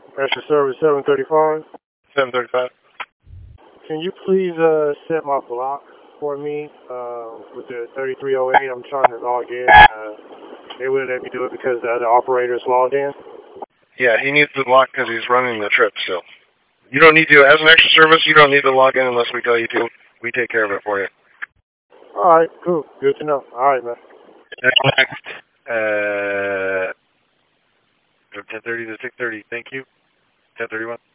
Extra service 735. 735. Can you please set my block for me with the 3308? I'm trying to log in. They wouldn't let me do it because the other operator's logged in. Yeah, he needs the block because he's running the trip still. You don't need to, as an extra service, you don't need to log in unless we tell you to. We take care of it for you. All right, cool. Good to know. All right, man. Next. 10:30 to 6:30. Thank you. 10:31.